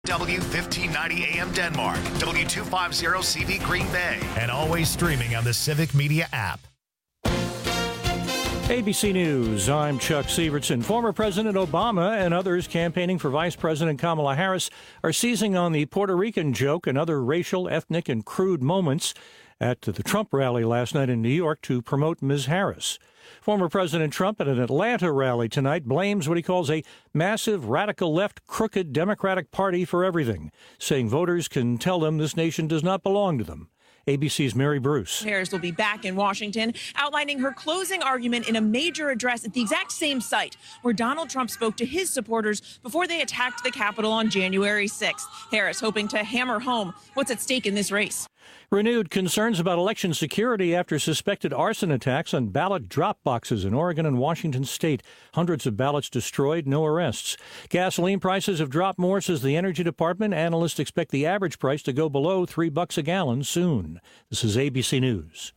W1590 AM Denmark, W250CV Green Bay, and always streaming on the Civic Media app. ABC News, I'm Chuck Sievertson. Former President Obama and others campaigning for Vice President Kamala Harris are seizing on the Puerto Rican joke and other racial, ethnic, and crude moments at the Trump rally last night in New York to promote Ms. Harris. Former President Trump at an Atlanta rally tonight blames what he calls a massive radical left crooked Democratic Party for everything, saying voters can tell them this nation does not belong to them. ABC's Mary Bruce. Harris will be back in Washington, outlining her closing argument in a major address at the exact same site where Donald Trump spoke to his supporters before they attacked the Capitol on January 6th. Harris hoping to hammer home what's at stake in this race. Renewed concerns about election security after suspected arson attacks on ballot drop boxes in Oregon and Washington state. Hundreds of ballots destroyed, no arrests. Gasoline prices have dropped more, says the Energy Department. Analysts expect the average price to go below $3 a gallon soon. This is ABC News.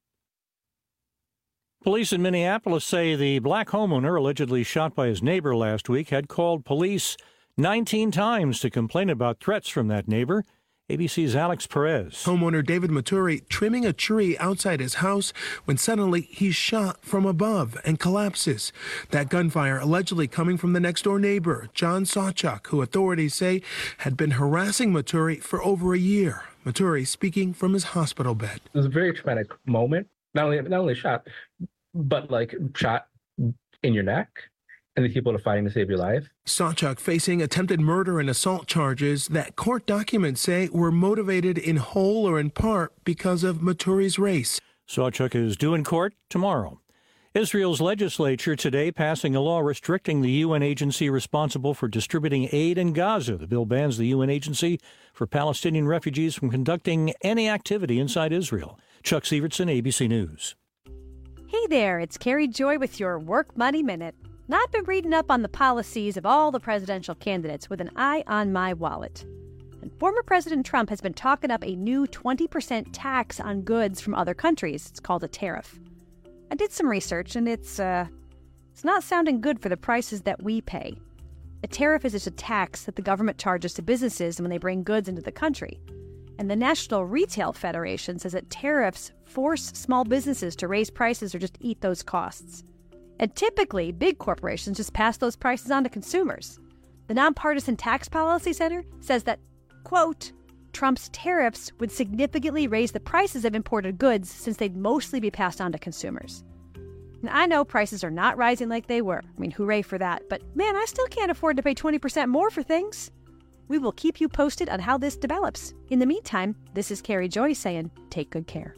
Police in Minneapolis say the black homeowner allegedly shot by his neighbor last week had called police 19 times to complain about threats from that neighbor. ABC's Alex Perez. Homeowner David Maturi trimming a tree outside his house when suddenly he's shot from above and collapses. That gunfire allegedly coming from the next-door neighbor, John Sawchuk, who authorities say had been harassing Maturi for over a year. Maturi speaking from his hospital bed. It was a very traumatic moment. Not only shot, but shot in your neck. And the people are fighting to save your life. Sawchuk facing attempted murder and assault charges that court documents say were motivated in whole or in part because of Maturi's race. Sawchuk is due in court tomorrow. Israel's legislature today passing a law restricting the UN agency responsible for distributing aid in Gaza. The bill bans the UN agency for Palestinian refugees from conducting any activity inside Israel. Chuck Sievertson, ABC News. Hey there, it's Carrie Joy with your Work Money Minute. Now, I've been reading up on the policies of all the presidential candidates with an eye on my wallet. And former President Trump has been talking up a new 20% tax on goods from other countries. It's called a tariff. I did some research, and it's not sounding good for the prices that we pay. A tariff is just a tax that the government charges to businesses when they bring goods into the country. And the National Retail Federation says that tariffs force small businesses to raise prices or just eat those costs. And typically, big corporations just pass those prices on to consumers. The Nonpartisan Tax Policy Center says that, quote, Trump's tariffs would significantly raise the prices of imported goods since they'd mostly be passed on to consumers. And I know prices are not rising like they were. I mean, hooray for that. But man, I still can't afford to pay 20% more for things. We will keep you posted on how this develops. In the meantime, this is Carrie Joy saying, take good care.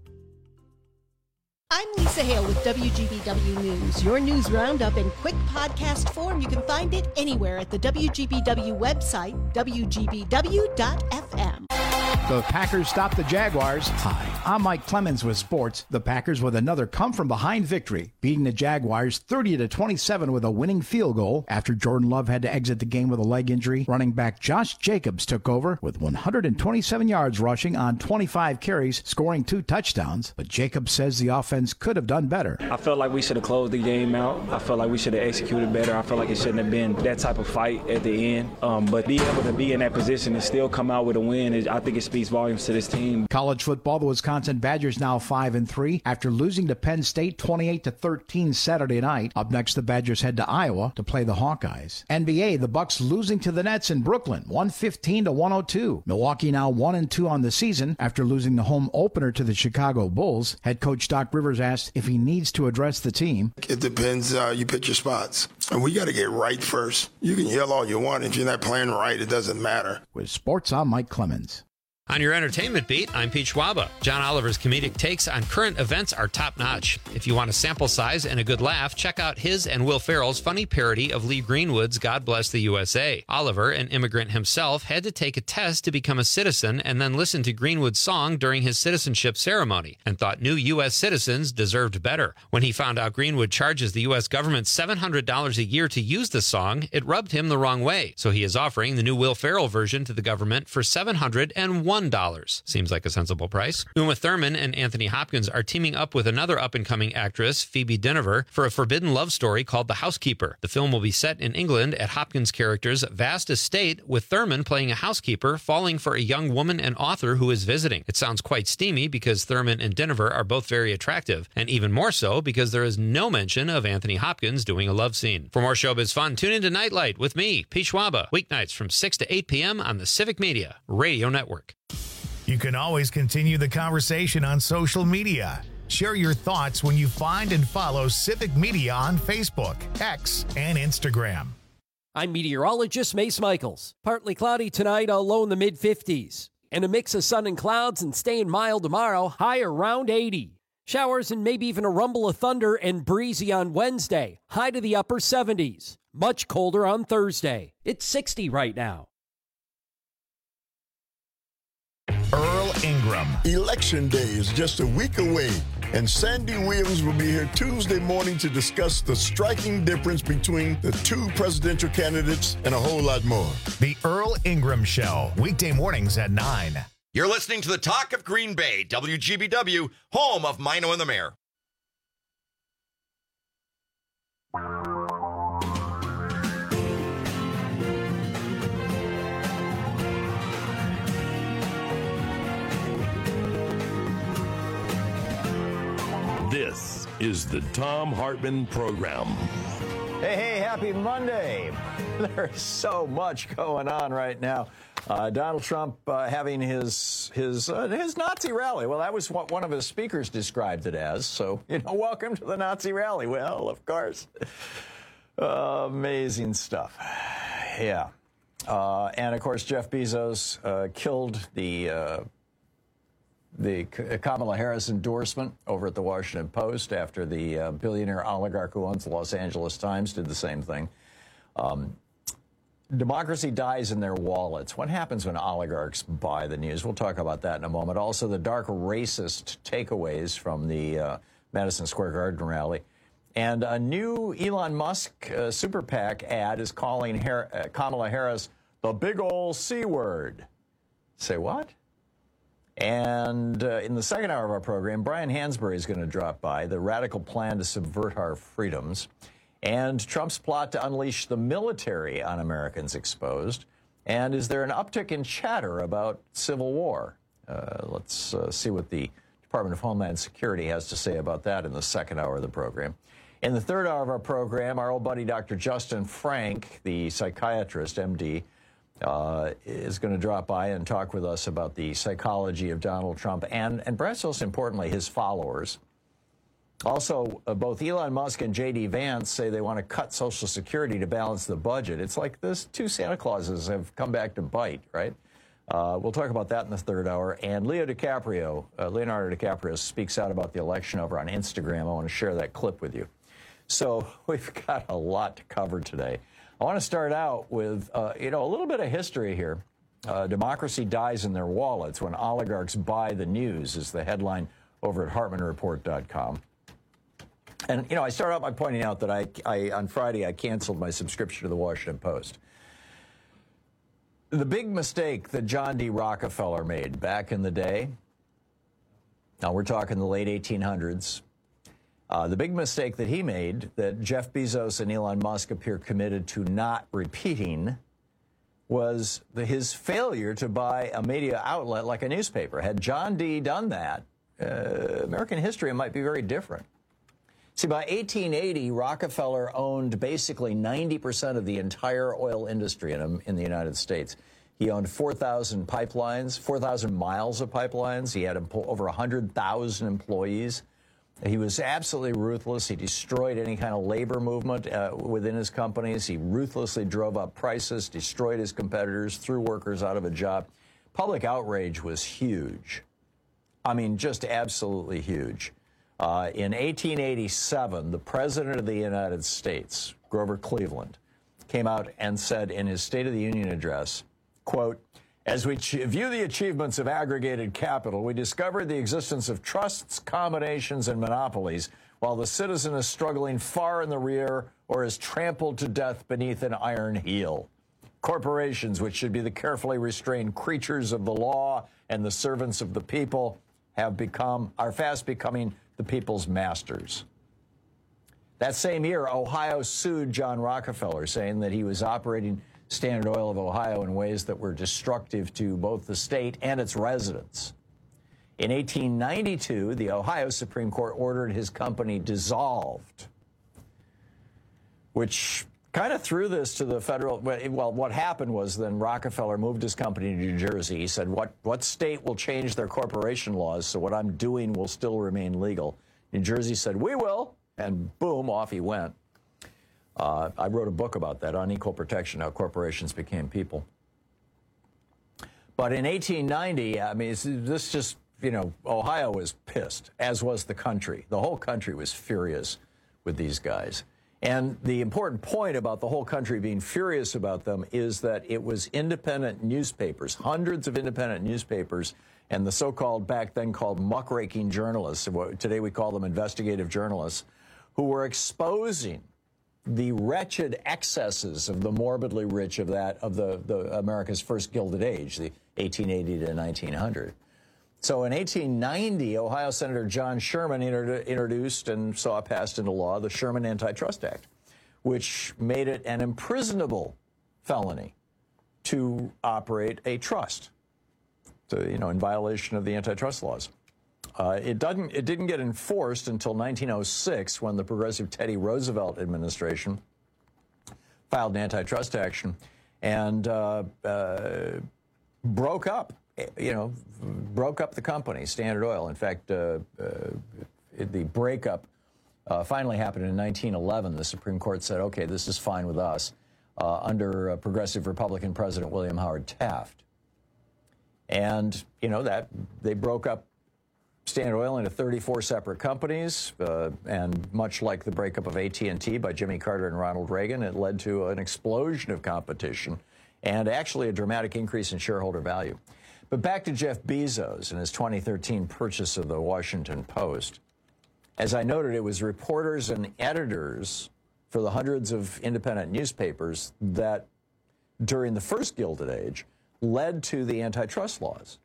I'm Lisa Hale with WGBW News, your news roundup in quick podcast form. You can find it anywhere at the WGBW website, WGBW.fm. The Packers stop the Jaguars. Hi, I'm Mike Clemens with sports. The Packers with another come-from-behind victory, beating the Jaguars 30-27 with a winning field goal after Jordan Love had to exit the game with a leg injury. Running back Josh Jacobs took over with 127 yards rushing on 25 carries, scoring 2 touchdowns. But Jacobs says the offense could have done better. I felt like we should have closed the game out. I felt like we should have executed better. I felt like it shouldn't have been that type of fight at the end. But being able to be in that position and still come out with a win, I think it speaks volumes to this team. College football, the Wisconsin Badgers now 5-3 after losing to Penn State 28-13 Saturday night. Up next, the Badgers head to Iowa to play the Hawkeyes. NBA, the Bucks losing to the Nets in Brooklyn, 115-102. Milwaukee now 1-2 on the season after losing the home opener to the Chicago Bulls. Head coach Doc Rivers asked if he needs to address the team. It depends. You pick your spots. And we got to get right first. You can yell all you want. If you're not playing right, it doesn't matter. With sports, I'm Mike Clemens. On your entertainment beat, I'm Pete Schwaba. John Oliver's comedic takes on current events are top-notch. If you want a sample size and a good laugh, check out his and Will Ferrell's funny parody of Lee Greenwood's God Bless the USA. Oliver, an immigrant himself, had to take a test to become a citizen and then listen to Greenwood's song during his citizenship ceremony and thought new U.S. citizens deserved better. When he found out Greenwood charges the U.S. government $700 a year to use the song, it rubbed him the wrong way. So he is offering the new Will Ferrell version to the government for $701 $1. Seems like a sensible price. Uma Thurman and Anthony Hopkins are teaming up with another up-and-coming actress, Phoebe Dynevor, for a forbidden love story called The Housekeeper. The film will be set in England at Hopkins' character's vast estate, with Thurman playing a housekeeper falling for a young woman and author who is visiting. It sounds quite steamy because Thurman and Dynevor are both very attractive, and even more so because there is no mention of Anthony Hopkins doing a love scene. For more showbiz fun, tune into Nightlight with me, Pete Schwaba, weeknights from 6 to 8 p.m. on the Civic Media Radio Network. You can always continue the conversation on social media. Share your thoughts when you find and follow Civic Media on Facebook, X, and Instagram. I'm meteorologist Mace Michaels. Partly cloudy tonight, a low in the mid-50s. And a mix of sun and clouds and staying mild tomorrow, high around 80. Showers and maybe even a rumble of thunder and breezy on Wednesday, high to the upper 70s. Much colder on Thursday. It's 60 right now. Earl Ingram. Election day is just a week away, and Sandy Williams will be here Tuesday morning to discuss the striking difference between the two presidential candidates and a whole lot more. The Earl Ingram Show, weekday mornings at 9. You're listening to the Talk of Green Bay, WGBW, home of Mino and the Mayor. This is the Thom Hartmann Program. Hey, happy Monday. There's so much going on right now. Donald Trump having his Nazi rally. Well, that was what one of his speakers described it as. So, welcome to the Nazi rally. Well, of course. Amazing stuff. Yeah. And, of course, Jeff Bezos killed the Kamala Harris endorsement over at the Washington Post after the billionaire oligarch who owns the Los Angeles Times did the same thing. Democracy dies in their wallets. What happens when oligarchs buy the news? We'll talk about that in a moment. Also, the dark racist takeaways from the Madison Square Garden rally. And a new Elon Musk super PAC ad is calling Kamala Harris the big ol' C word. Say what? And in the second hour of our program, Brian Hansberry is going to drop by, the radical plan to subvert our freedoms, and Trump's plot to unleash the military on Americans exposed. And is there an uptick in chatter about civil war? Let's see what the Department of Homeland Security has to say about that in the second hour of the program. In the third hour of our program, our old buddy Dr. Justin Frank, the psychiatrist, MD, is going to drop by and talk with us about the psychology of Donald Trump and perhaps most importantly, his followers. Also, both Elon Musk and J.D. Vance say they want to cut Social Security to balance the budget. It's like those two Santa Clauses have come back to bite, right? We'll talk about that in the third hour. And Leonardo DiCaprio speaks out about the election over on Instagram. I want to share that clip with you. So we've got a lot to cover today. I want to start out with, a little bit of history here. Democracy dies in their wallets when oligarchs buy the news is the headline over at HartmannReport.com. And, I start out by pointing out that I on Friday, I canceled my subscription to the Washington Post. The big mistake that John D. Rockefeller made back in the day, now we're talking the late 1800s, the big mistake that he made that Jeff Bezos and Elon Musk appear committed to not repeating was his failure to buy a media outlet like a newspaper. Had John D. done that, American history might be very different. See, by 1880, Rockefeller owned basically 90% of the entire oil industry in the United States. He owned 4,000 pipelines, 4,000 miles of pipelines. He had over 100,000 employees. He was absolutely ruthless. He destroyed any kind of labor movement within his companies. He ruthlessly drove up prices, destroyed his competitors, threw workers out of a job. Public outrage was huge. I mean, just absolutely huge. In 1887, the President of the United States, Grover Cleveland, came out and said in his State of the Union address, quote, "As we view the achievements of aggregated capital, we discover the existence of trusts, combinations, and monopolies, while the citizen is struggling far in the rear or is trampled to death beneath an iron heel." Corporations, which should be the carefully restrained creatures of the law and the servants of the people, are fast becoming the people's masters. That same year, Ohio sued John Rockefeller, saying that he was operating Standard Oil of Ohio in ways that were destructive to both the state and its residents. In 1892, the Ohio Supreme Court ordered his company dissolved, which kind of threw this to the federal. Well, what happened was then Rockefeller moved his company to New Jersey. He said, what state will change their corporation laws so what I'm doing will still remain legal? New Jersey said, we will, and boom, off he went. I wrote a book about that, Unequal Protection, How Corporations Became People. But in 1890, I mean, this just, Ohio was pissed, as was the country. The whole country was furious with these guys. And the important point about the whole country being furious about them is that it was independent newspapers, hundreds of independent newspapers, and the so-called, back then called muckraking journalists, today we call them investigative journalists, who were exposing the wretched excesses of the morbidly rich of the America's first Gilded Age, the 1880 to 1900. So in 1890, Ohio Senator John Sherman introduced and saw passed into law the Sherman Antitrust Act, which made it an imprisonable felony to operate a trust, so, in violation of the antitrust laws. It didn't get enforced until 1906, when the progressive Teddy Roosevelt administration filed an antitrust action and broke up the company, Standard Oil. In fact, the breakup finally happened in 1911. The Supreme Court said, okay, this is fine with us, under progressive Republican President William Howard Taft. And, that they broke up Standard Oil into 34 separate companies, and much like the breakup of AT&T by Jimmy Carter and Ronald Reagan, it led to an explosion of competition and actually a dramatic increase in shareholder value. But back to Jeff Bezos and his 2013 purchase of the Washington Post. As I noted, it was reporters and editors for the hundreds of independent newspapers that, during the first Gilded Age, led to the antitrust laws.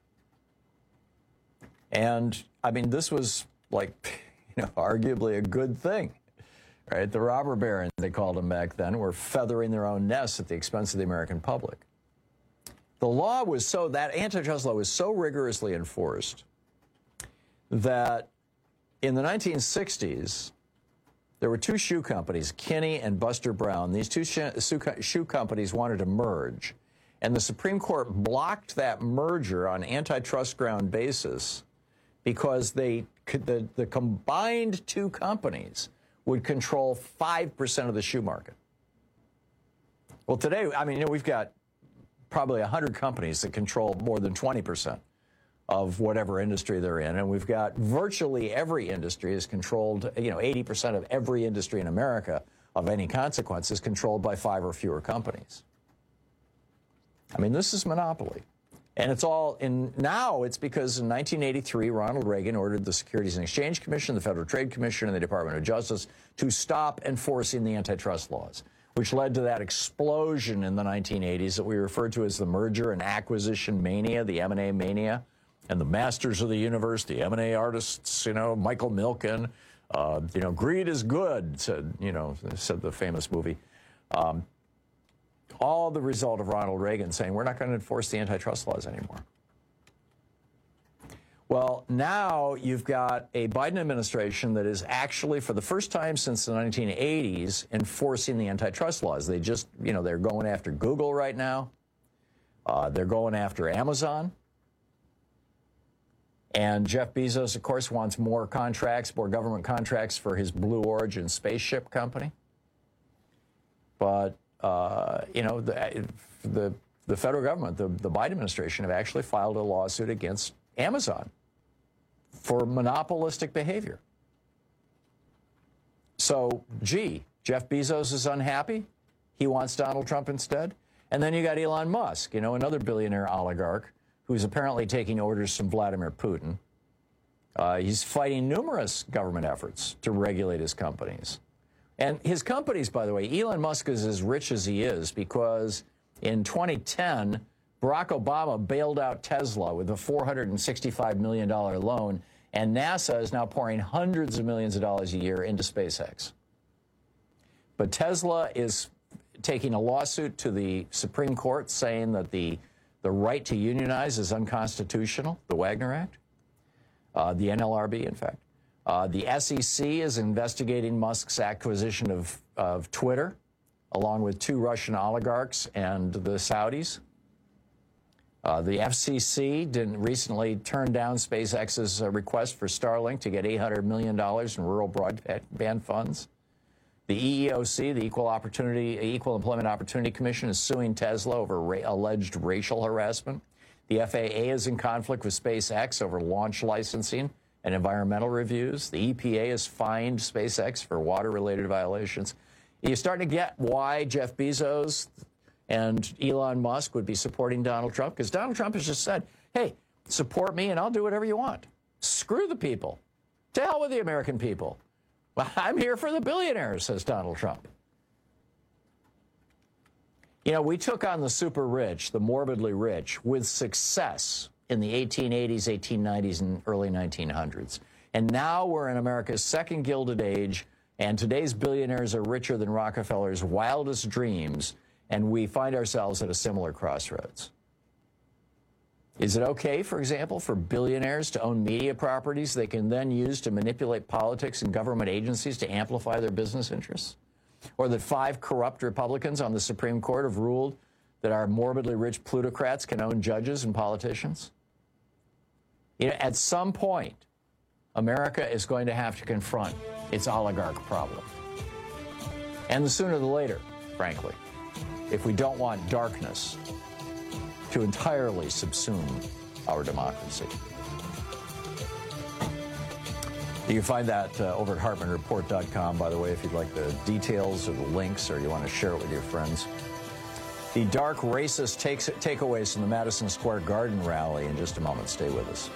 And, I mean, this was, arguably a good thing, right? The robber barons, they called them back then, were feathering their own nests at the expense of the American public. That antitrust law was so rigorously enforced that in the 1960s, there were two shoe companies, Kinney and Buster Brown. These two shoe companies wanted to merge, and the Supreme Court blocked that merger on antitrust ground basis because the combined two companies would control 5% of the shoe market. Well, today, we've got probably 100 companies that control more than 20% of whatever industry they're in. And we've got virtually every industry is controlled, 80% of every industry in America of any consequence is controlled by 5 or fewer companies. This is monopoly. And now it's because in 1983, Ronald Reagan ordered the Securities and Exchange Commission, the Federal Trade Commission, and the Department of Justice to stop enforcing the antitrust laws, which led to that explosion in the 1980s that we refer to as the merger and acquisition mania, the M&A mania, and the masters of the universe, the M&A artists, Michael Milken, greed is good, said the famous movie. All the result of Ronald Reagan saying, we're not going to enforce the antitrust laws anymore. Well, now you've got a Biden administration that is actually, for the first time since the 1980s, enforcing the antitrust laws. They just, they're going after Google right now. They're going after Amazon. And Jeff Bezos, of course, wants more government contracts for his Blue Origin spaceship company. But, the federal government, the Biden administration, have actually filed a lawsuit against Amazon for monopolistic behavior. So, Jeff Bezos is unhappy. He wants Donald Trump instead. And then you got Elon Musk, another billionaire oligarch who's apparently taking orders from Vladimir Putin. He's fighting numerous government efforts to regulate his companies. And his companies, by the way, Elon Musk is as rich as he is because In 2010, Barack Obama bailed out Tesla with a $465 million loan, and NASA is now pouring hundreds of millions of dollars a year into SpaceX. But Tesla is taking a lawsuit to the Supreme Court saying that the right to unionize is unconstitutional, the Wagner Act, the NLRB, in fact. The SEC is investigating Musk's acquisition of Twitter, along with 2 Russian oligarchs and the Saudis. The FCC recently turned down SpaceX's request for Starlink to get $800 million in rural broadband funds. The EEOC, the Equal Employment Opportunity Commission, is suing Tesla over alleged racial harassment. The FAA is in conflict with SpaceX over launch licensing and environmental reviews. The EPA has fined SpaceX for water-related violations. You're starting to get why Jeff Bezos and Elon Musk would be supporting Donald Trump, because Donald Trump has just said, hey, support me and I'll do whatever you want. Screw the people. To hell with the American people. Well, I'm here for the billionaires, says Donald Trump. You know, we took on the super rich, the morbidly rich, with success in the 1880s, 1890s, and early 1900s. And now we're in America's second Gilded Age, and today's billionaires are richer than Rockefeller's wildest dreams, and we find ourselves at a similar crossroads. Is it okay, for example, for billionaires to own media properties they can then use to manipulate politics and government agencies to amplify their business interests? Or that 5 corrupt Republicans on the Supreme Court have ruled that our morbidly rich plutocrats can own judges and politicians? You know, at some point, America is going to have to confront its oligarch problem. And the sooner the later, frankly, if we don't want darkness to entirely subsume our democracy. You can find that over at HartmanReport.com, by the way, if you'd like the details or the links or you want to share it with your friends. The dark racist takeaways from the Madison Square Garden rally in just a moment. Stay with us.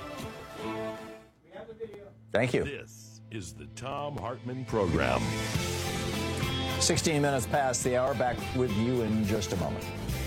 Thank you. This is the Thom Hartmann Program. 16 minutes past the hour. Back with you in just a moment.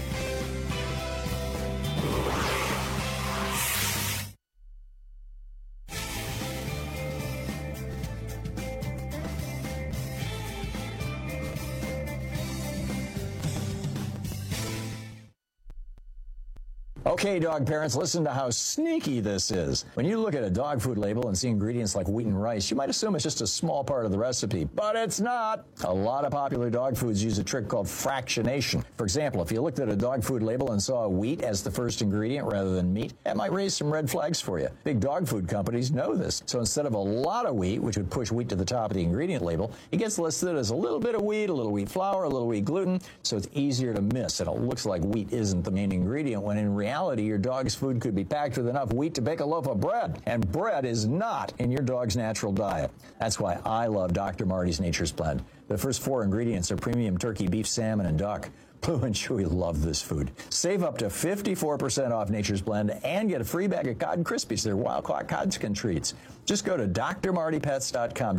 Okay, dog parents, listen to how sneaky this is. When you look at a dog food label and see ingredients like wheat and rice, you might assume it's just a small part of the recipe, but it's not. A lot of popular dog foods use a trick called fractionation. For example, if you looked at a dog food label and saw wheat as the first ingredient rather than meat, that might raise some red flags for you. Big dog food companies know this. So instead of a lot of wheat, which would push wheat to the top of the ingredient label, it gets listed as a little bit of wheat, a little wheat flour, a little wheat gluten, so it's easier to miss. And it looks like wheat isn't the main ingredient, when in reality, your dog's food could be packed with enough wheat to bake a loaf of bread. And bread is not in your dog's natural diet. That's why I love Dr. Marty's Nature's Blend. The first 4 ingredients are premium turkey, beef, salmon, and duck. Blue and Chewy love this food. Save up to 54% off Nature's Blend and get a free bag of Cod Krispies. They're wild-caught Codskin treats. Just go to drmartypets.com,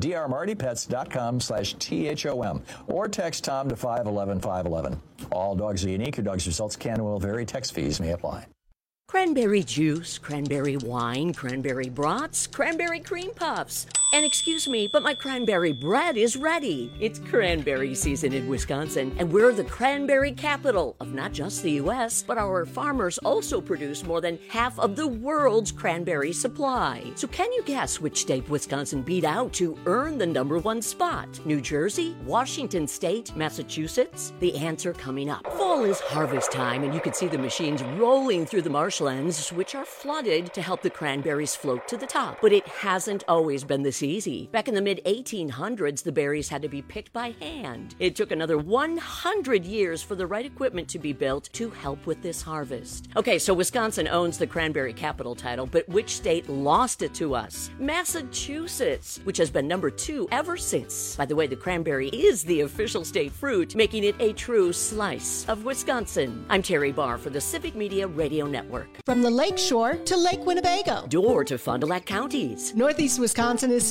drmartypets.com/THOM, or text Tom to 511-511. All dogs are unique. Your dog's results can and will vary. Text fees may apply. Cranberry juice, cranberry wine, cranberry brats, cranberry cream puffs. And excuse me, but my cranberry bread is ready. It's cranberry season in Wisconsin, and we're the cranberry capital of not just the U.S., but our farmers also produce more than half of the world's cranberry supply. So can you guess which state Wisconsin beat out to earn the #1 spot? New Jersey, Washington State, Massachusetts? The answer coming up. Fall is harvest time, and you can see the machines rolling through the marshlands, which are flooded to help the cranberries float to the top. But it hasn't always been this easy. Back in the mid-1800s, the berries had to be picked by hand. It took another 100 years for the right equipment to be built to help with this harvest. Okay, so Wisconsin owns the cranberry capital title, but which state lost it to us? Massachusetts, which has been #2 ever since. By the way, the cranberry is the official state fruit, making it a true slice of Wisconsin. I'm Terry Barr for the Civic Media Radio Network. From the Lake Shore to Lake Winnebago. Door to Fond du Lac counties. Northeast Wisconsin is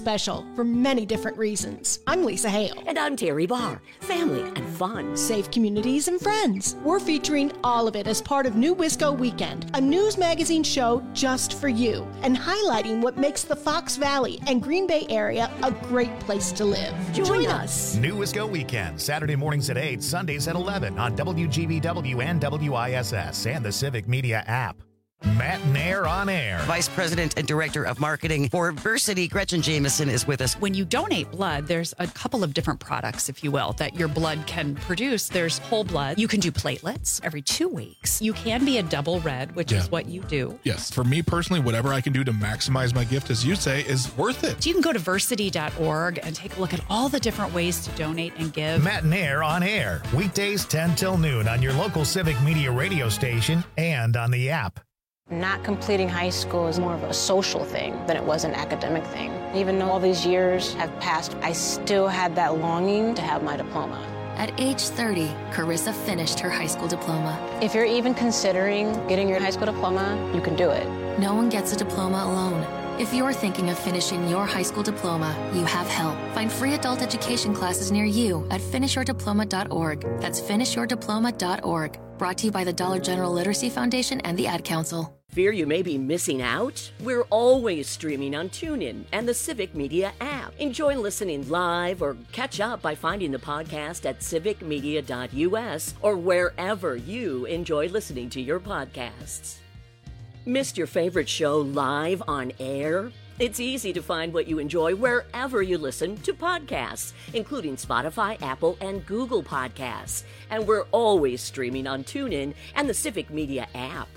special for many different reasons. I'm Lisa Hale. And I'm Terry Barr. Family and fun. Safe communities and friends. We're featuring all of it as part of New Wisco Weekend, a news magazine show just for you, and highlighting what makes the Fox Valley and Green Bay area a great place to live. Join us. New Wisco Weekend, Saturday mornings at 8, Sundays at 11 on WGBW and WISS and the Civic Media app. Matt Nair on Air. Vice President and Director of Marketing for Versity, Gretchen Jameson, is with us. When you donate blood, there's a couple of different products, if you will, that your blood can produce. There's whole blood. You can do platelets every 2 weeks. You can be a double red, which is what you do. Yes. For me personally, whatever I can do to maximize my gift, as you say, is worth it. So you can go to versity.org and take a look at all the different ways to donate and give. Matt Nair on Air. Weekdays 10 till noon on your local Civic Media radio station and on the app. Not completing high school is more of a social thing than it was an academic thing. Even though all these years have passed, I still had that longing to have my diploma. At age 30, Carissa finished her high school diploma. If you're even considering getting your high school diploma, you can do it. No one gets a diploma alone. If you're thinking of finishing your high school diploma, you have help. Find free adult education classes near you at finishyourdiploma.org. That's finishyourdiploma.org. Brought to you by the Dollar General Literacy Foundation and the Ad Council. Fear you may be missing out? We're always streaming on TuneIn and the Civic Media app. Enjoy listening live or catch up by finding the podcast at civicmedia.us or wherever you enjoy listening to your podcasts. Missed your favorite show live on air? It's easy to find what you enjoy wherever you listen to podcasts, including Spotify, Apple, and Google Podcasts. And we're always streaming on TuneIn and the Civic Media app.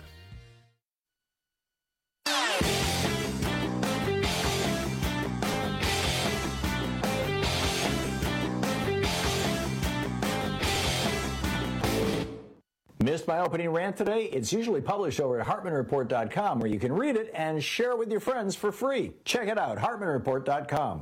Missed my opening rant today? It's usually published over at HartmanReport.com, where you can read it and share it with your friends for free. Check it out, HartmanReport.com.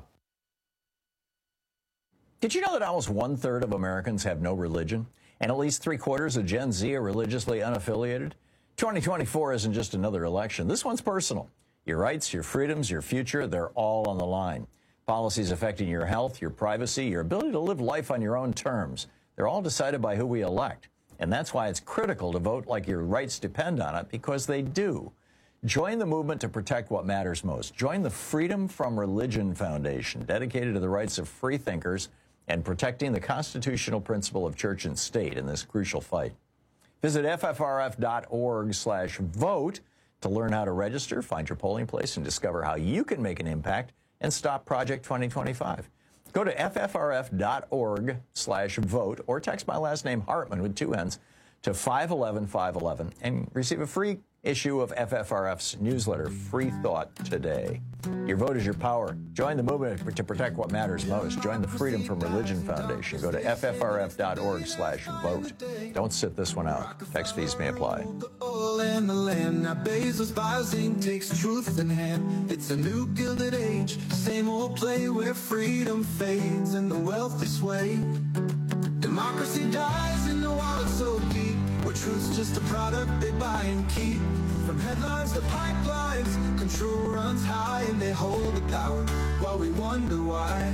Did you know that almost 1/3 of Americans have no religion, and at least 3/4 of Gen Z are religiously unaffiliated? 2024 isn't just another election. This one's personal. Your rights, your freedoms, your future, they're all on the line. Policies affecting your health, your privacy, your ability to live life on your own terms, they're all decided by who we elect. And that's why it's critical to vote like your rights depend on it, because they do. Join the movement to protect what matters most. Join the Freedom from Religion Foundation, dedicated to the rights of free thinkers and protecting the constitutional principle of church and state in this crucial fight. Visit ffrf.org/vote to learn how to register, find your polling place, and discover how you can make an impact and stop Project 2025. Go to ffrf.org/vote or text my last name, Hartman, with 2 N's, to 511-511 and receive a free issue of FFRF's newsletter, Free Thought Today. Your vote is your power. Join the movement to protect what matters most. Join the Freedom from Religion Foundation. Go to ffrf.org/vote. Don't sit this one out. Text fees may apply. And the land. Now Bezos buys Inc. takes truth in hand. It's a new gilded age, same old play where freedom fades and the wealthy sway. Democracy dies in the wallet so deep, where truth's just a product they buy and keep. From headlines to pipelines, control runs high and they hold the power while we wonder why.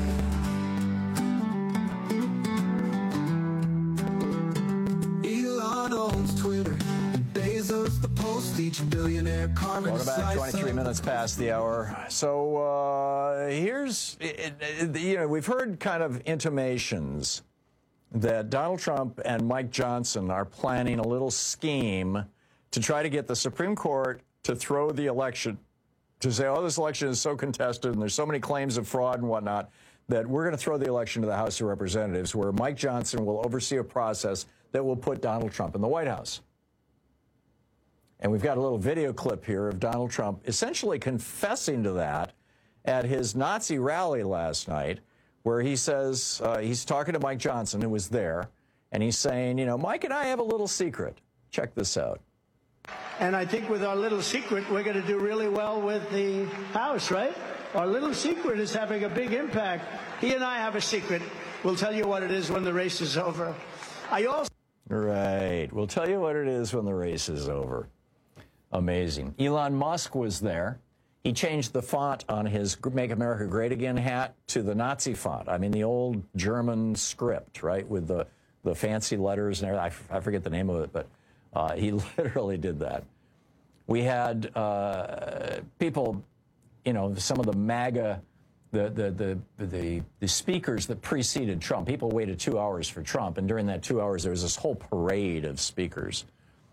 Elon owns Twitter. Bezos, the Post, each billionaire carving Going back 23 minutes past the hour. So here's, we've heard kind of intimations that Donald Trump and Mike Johnson are planning a little scheme to try to get the Supreme Court to throw the election, to say, oh, this election is so contested and there's so many claims of fraud and whatnot, that we're going to throw the election to the House of Representatives, where Mike Johnson will oversee a process that will put Donald Trump in the White House. And we've got a little video clip here of Donald Trump essentially confessing to that at his Nazi rally last night, where he says, he's talking to Mike Johnson, who was there, and he's saying, Mike and I have a little secret. Check this out. And I think with our little secret, we're going to do really well with the House, right? Our little secret is having a big impact. He and I have a secret. We'll tell you what it is when the race is over. Right. We'll tell you what it is when the race is over. Amazing. Elon Musk was there. He changed the font on his Make America Great Again hat to the Nazi font. I mean, the old German script, right, with the fancy letters and everything. I forget the name of it, but he literally did that. We had people, you know, some of the MAGA, the speakers that preceded Trump. People waited 2 hours for Trump, and during that 2 hours, there was this whole parade of speakers.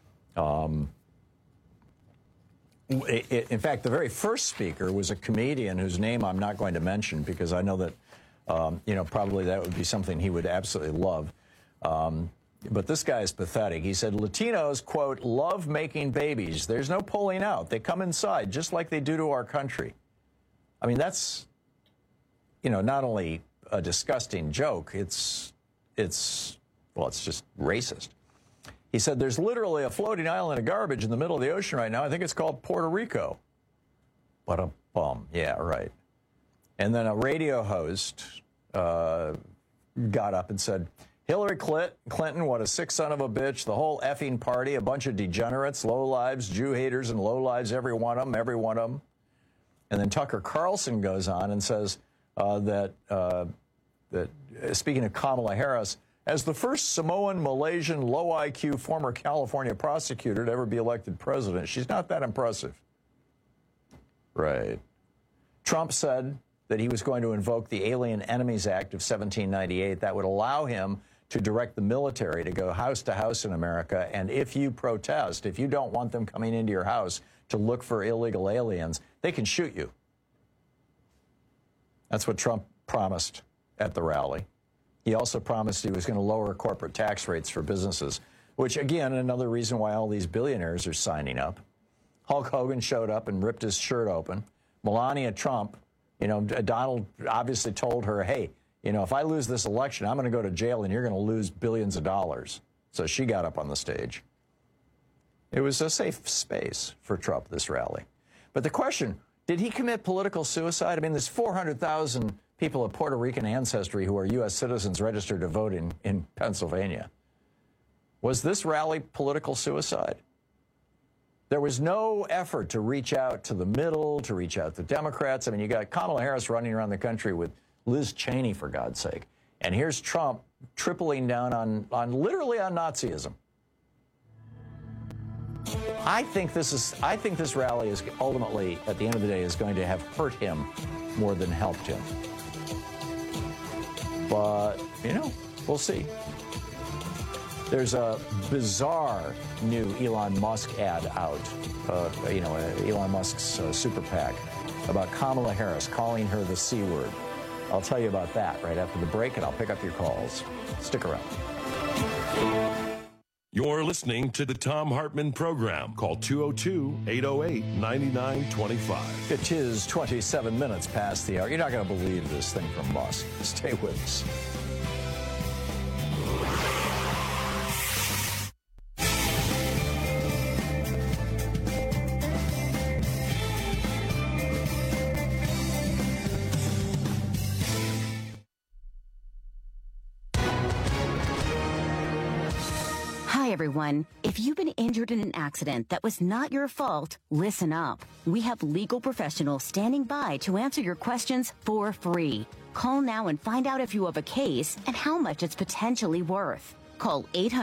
In fact, the very first speaker was a comedian whose name I'm not going to mention because I know that, you know, probably that would be something he would absolutely love. But this guy is pathetic. He said, Latinos, quote, love making babies. There's no pulling out. They come inside just like they do to our country. I mean, that's, you know, not only a disgusting joke, it's just racist. He said, there's literally a floating island of garbage in the middle of the ocean right now. I think it's called Puerto Rico. What a bum. Yeah, right. And then a radio host got up and said, Hillary Clinton, what a sick son of a bitch, the whole effing party, a bunch of degenerates, lowlives, Jew haters, and lowlives, every one of them. And then Tucker Carlson goes on and says that speaking of Kamala Harris, as the first Samoan, Malaysian, low IQ former California prosecutor to ever be elected president, she's not that impressive. Right. Trump said that he was going to invoke the Alien Enemies Act of 1798 that would allow him to direct the military to go house to house in America, and if you protest, if you don't want them coming into your house to look for illegal aliens, they can shoot you. That's what Trump promised at the rally. He also promised he was going to lower corporate tax rates for businesses, which, again, another reason why all these billionaires are signing up. Hulk Hogan showed up and ripped his shirt open. Melania Trump, you know, Donald obviously told her, hey, you know, if I lose this election, I'm going to go to jail and you're going to lose billions of dollars. So she got up on the stage. It was a safe space for Trump, this rally. But the question, did he commit political suicide? I mean, there's 400,000 people of Puerto Rican ancestry who are U.S. citizens registered to vote in Pennsylvania. Was this rally political suicide? There was no effort to reach out to the middle, to reach out to Democrats. I mean, you got Kamala Harris running around the country with Liz Cheney, for God's sake. And here's Trump tripling down on literally on Nazism. I think this rally is ultimately, at the end of the day, is going to have hurt him more than helped him. But, you know, we'll see. There's a bizarre new Elon Musk ad out, you know, Elon Musk's super PAC, about Kamala Harris calling her the C word. I'll tell you about that right after the break, and I'll pick up your calls. Stick around. You're listening to the Thom Hartmann Program. Call 202-808-9925. It is 27 minutes past the hour. You're not going to believe this thing from Musk. Stay with us. Hi, everyone. If you've been injured in an accident that was not your fault, listen up. We have legal professionals standing by to answer your questions for free. Call now and find out if you have a case and how much it's potentially worth. Call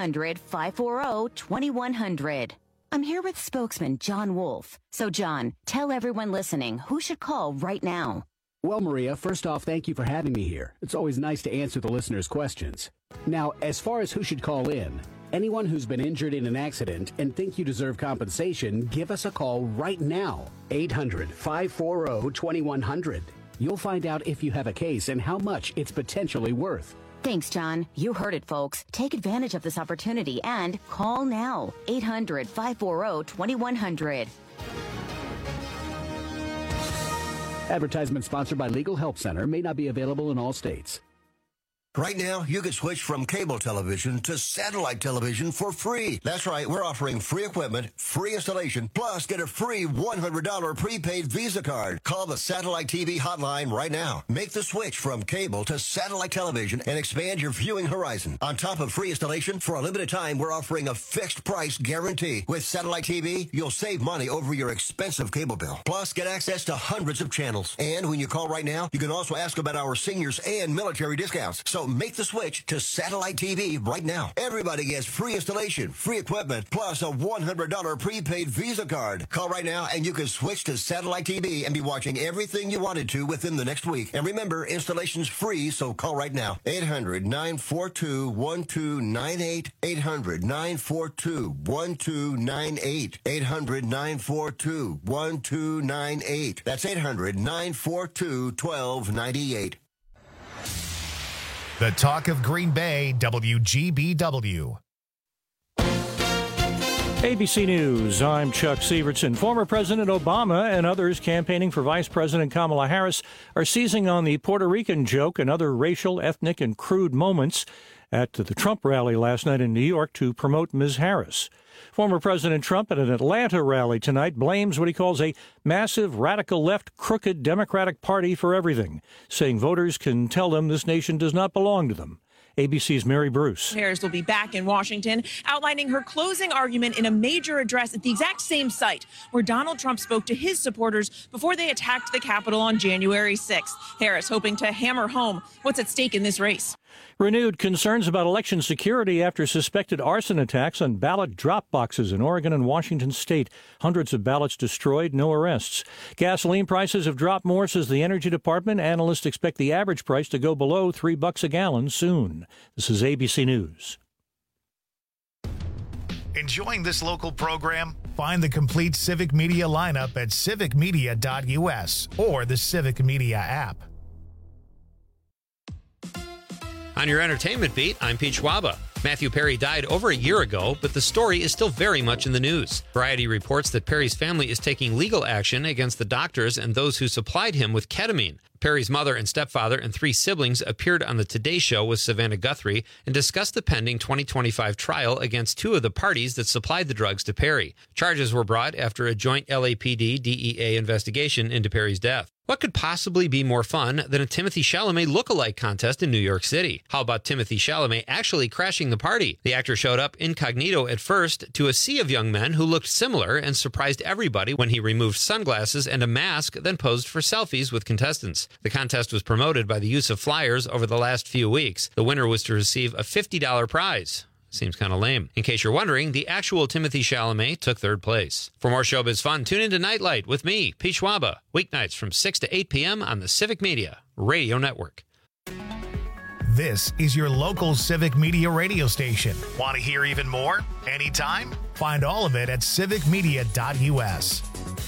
800-540-2100. I'm here with spokesman John Wolf. So, John, tell everyone listening who should call right now. Well, Maria, first off, thank you for having me here. It's always nice to answer the listeners' questions. Now, as far as who should call in, anyone who's been injured in an accident and think you deserve compensation, give us a call right now. 800-540-2100. You'll find out if you have a case and how much it's potentially worth. Thanks, John. You heard it, folks. Take advantage of this opportunity and call now. 800-540-2100. Advertisement sponsored by Legal Help Center, may not be available in all states. Right now, you can switch from cable television to satellite television for free. That's right, we're offering free equipment, free installation, plus get a free $100 prepaid Visa card. Call the Satellite TV hotline right now. Make the switch from cable to satellite television and expand your viewing horizon. On top of free installation, for a limited time, we're offering a fixed price guarantee. With Satellite TV, you'll save money over your expensive cable bill. Plus, get access to hundreds of channels. And when you call right now, you can also ask about our seniors and military discounts. So make the switch to Satellite TV right now. Everybody gets free installation, free equipment, plus a $100 prepaid Visa card. Call right now and you can switch to Satellite TV and be watching everything you wanted to within the next week. And remember, installation's free, so call right now. 800-942-1298. 800-942-1298. 800-942-1298. That's 800-942-1298. The Talk of Green Bay, WGBW. ABC News, I'm Chuck Sievertson. Former President Obama and others campaigning for Vice President Kamala Harris are seizing on the Puerto Rican joke and other racial, ethnic, and crude moments at the Trump rally last night in New York to promote Ms. Harris. Former President Trump at an Atlanta rally tonight blames what he calls a massive radical left crooked Democratic Party for everything, saying voters can tell them this nation does not belong to them. ABC's Mary Bruce. Harris will be back in Washington, outlining her closing argument in a major address at the exact same site where Donald Trump spoke to his supporters before they attacked the Capitol on January 6th. Harris hoping to hammer home what's at stake in this race. Renewed concerns about election security after suspected arson attacks on ballot drop boxes in Oregon and Washington state. Hundreds of ballots destroyed, no arrests. Gasoline prices have dropped more, says the Energy Department. Analysts expect the average price to go below $3 a gallon soon. This is ABC News. Enjoying this local program? Find the complete Civic Media lineup at civicmedia.us or the Civic Media app. On your entertainment beat, I'm Pete Schwaba. Matthew Perry died over a year ago, but the story is still very much in the news. Variety reports that Perry's family is taking legal action against the doctors and those who supplied him with ketamine. Perry's mother and stepfather and 3 siblings appeared on the Today Show with Savannah Guthrie and discussed the pending 2025 trial against 2 of the parties that supplied the drugs to Perry. Charges were brought after a joint LAPD-DEA investigation into Perry's death. What could possibly be more fun than a Timothée Chalamet look-alike contest in New York City? How about Timothée Chalamet actually crashing the party? The actor showed up incognito at first to a sea of young men who looked similar and surprised everybody when he removed sunglasses and a mask, then posed for selfies with contestants. The contest was promoted by the use of flyers over the last few weeks. The winner was to receive a $50 prize. Seems kind of lame. In case you're wondering, the actual Timothée Chalamet took 3rd place. For more showbiz fun, tune into Nightlight with me, Pete Schwaba, weeknights from 6 to 8 p.m. on the Civic Media Radio Network. This is your local Civic Media radio station. Want to hear even more? Anytime? Find all of it at civicmedia.us.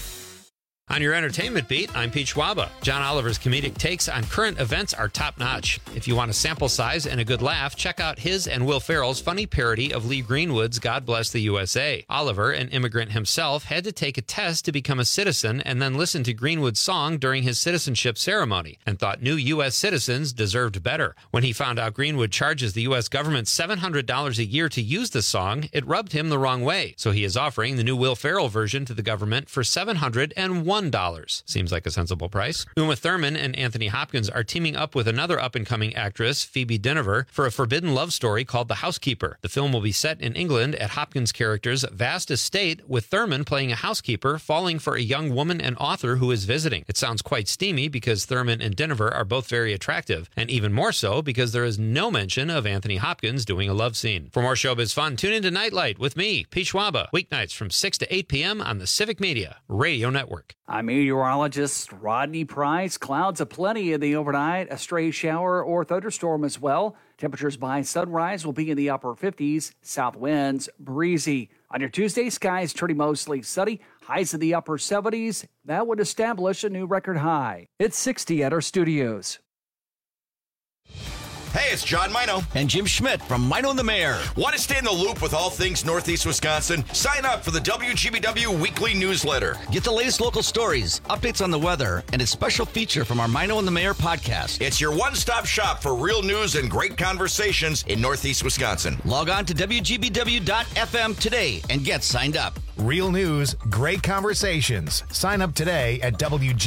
On your entertainment beat, I'm Pete Schwaba. John Oliver's comedic takes on current events are top-notch. If you want a sample size and a good laugh, check out his and Will Ferrell's funny parody of Lee Greenwood's God Bless the USA. Oliver, an immigrant himself, had to take a test to become a citizen and then listen to Greenwood's song during his citizenship ceremony and thought new U.S. citizens deserved better. When he found out Greenwood charges the U.S. government $700 a year to use the song, it rubbed him the wrong way. So he is offering the new Will Ferrell version to the government for $701. Seems like a sensible price. Uma Thurman and Anthony Hopkins are teaming up with another up-and-coming actress, Phoebe Dynevor, for a forbidden love story called The Housekeeper. The film will be set in England at Hopkins' character's vast estate, with Thurman playing a housekeeper falling for a young woman and author who is visiting. It sounds quite steamy because Thurman and Dynevor are both very attractive, and even more so because there is no mention of Anthony Hopkins doing a love scene. For more showbiz fun, tune into Nightlight with me, Pete Schwaba, weeknights from 6 to 8 p.m. on the Civic Media Radio Network. I'm meteorologist Rodney Price. Clouds aplenty in the overnight, a stray shower or thunderstorm as well. Temperatures by sunrise will be in the upper 50s, south winds breezy. On your Tuesday, skies turning mostly sunny, highs in the upper 70s. That would establish a new record high. It's 60 at our studios. Hey, it's John Mino. And Jim Schmidt from Mino and the Mayor. Want to stay in the loop with all things Northeast Wisconsin? Sign up for the WGBW Weekly Newsletter. Get the latest local stories, updates on the weather, and a special feature from our Mino and the Mayor podcast. It's your one-stop shop for real news and great conversations in Northeast Wisconsin. Log on to WGBW.FM today and get signed up. Real news, great conversations. Sign up today at